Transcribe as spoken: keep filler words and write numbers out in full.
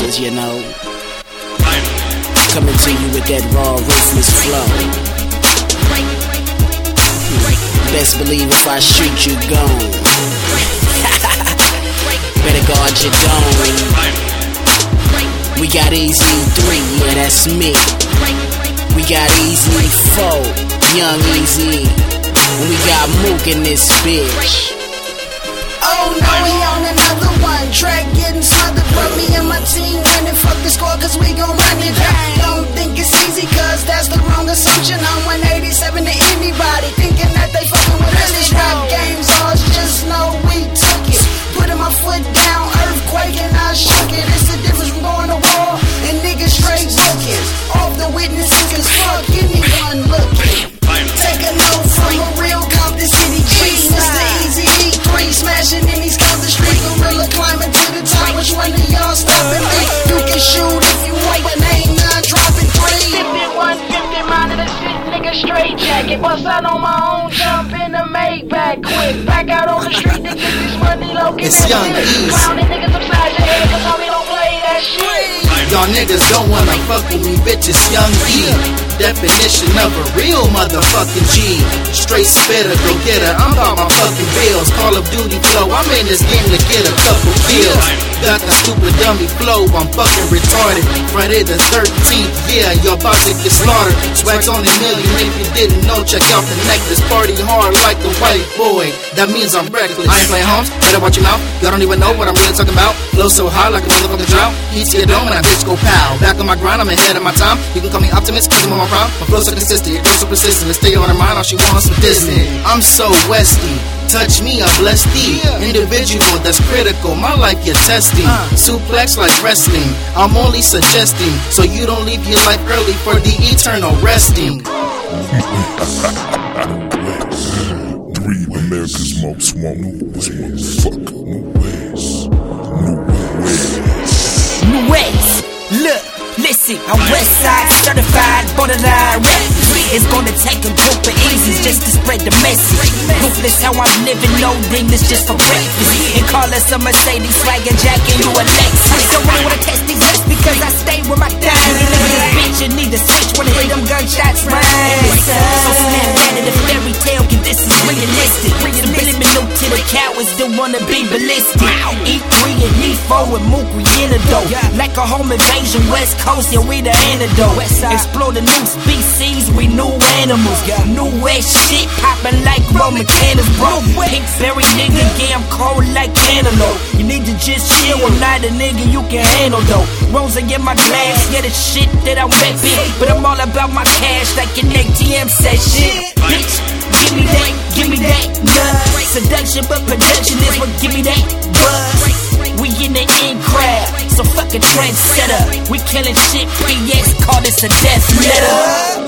is, you know. Coming to you with that raw, ruthless flow. Best believe if I shoot you gone. Better guard your dome. We got Easy three, yeah that's me. We got Easy four, Young Easy. And we got Mook in this bitch. Oh no, we on another one. Track getting smothered, but me and my team winning. Fuck the score cause we gon' run it down. Don't think it's easy cause that's the wrong assumption. I'm one eighty-seven to anybody thinking that they fucking with us. This rap game's ours, just know we took it. Putting my foot down, earthquake and I shook it. It's the difference from going to war and niggas straight booking. Off the witnesses cause fuck anyone looking. Take a note from a real Compton City G. Mister Easy E three smashing in these Compton streets. Gorilla climbing to the top. Which one of y'all stopping me? You can shoot if you want, but ain't none dropping three. fifty-one fifty, mind of the shit, nigga straight jacket. Bust out on my own, jump in the Maybach quick. Back out on the street to get this money low. It's Young Easy. Clowning niggas upside your head cause homie don't play that shit. Y'all niggas don't wanna fuck with me, bitches. Young E, definition of a real motherfucking G. Straight spitter, go get her. I'm about my fucking bills. Call of Duty flow. I'm in this game to get a couple kills. Got that stupid dummy flow. I'm fucking retarded. Friday the thirteenth, yeah, you're about to get slaughtered. Swag's on a million. If you didn't know, check out the necklace. Party hard like a white boy. That means I'm reckless. I ain't playing homes. Better watch your mouth. Y'all don't even know what I'm really talking about. Flow so high like a motherfucking drought. Heat to your dome and I bitch go pow. Back on my grind, I'm ahead of my time. You can call me optimist cause I'm on my prime. My flow's so consistent, it goes so persistent. Let's stay on her mind, all she wants with Disney. I'm so Westy, touch me, I bless thee. Individual, that's critical, my life you're testing. Suplex like wrestling, I'm only suggesting, so you don't leave your life early for the eternal resting. Three America's most wanted, this motherfucker. New ways, new ways. New ways, look. Listen, I'm Westside certified, borderline rap. It's gonna take a group of easies just to spread the message. Ruthless how I'm living, no English just for breakfast. And call us a Mercedes, swagger jack, and you a Lexus. Don't really wanna test these lips because I stay with my thing. You look at this bitch, you need to switch when hear them gunshots ring. So snap out of the fairy tale, cause this is realistic. The minimum to the cowards that wanna be ballistic. E three and E four with Mook, we in the dough. Like a home invasion, West Coast, yeah, we the antidote. Explore the new species, we new animals. New West shit popping like Roman cannons, bro. Pinkberry nigga, yeah, I'm cold like cantaloupe. You need to just chill, I'm not a nigga you can handle though. Rosa in my glass, yeah, the shit that I'm reppin'. But I'm all about my cash like an A T M session. Bitch, give me that, give me that, nah. Seduction, but production is what give me that buzz. We in the in crowd, so fuck a trendsetter. We killing shit, P S, call this a death letter.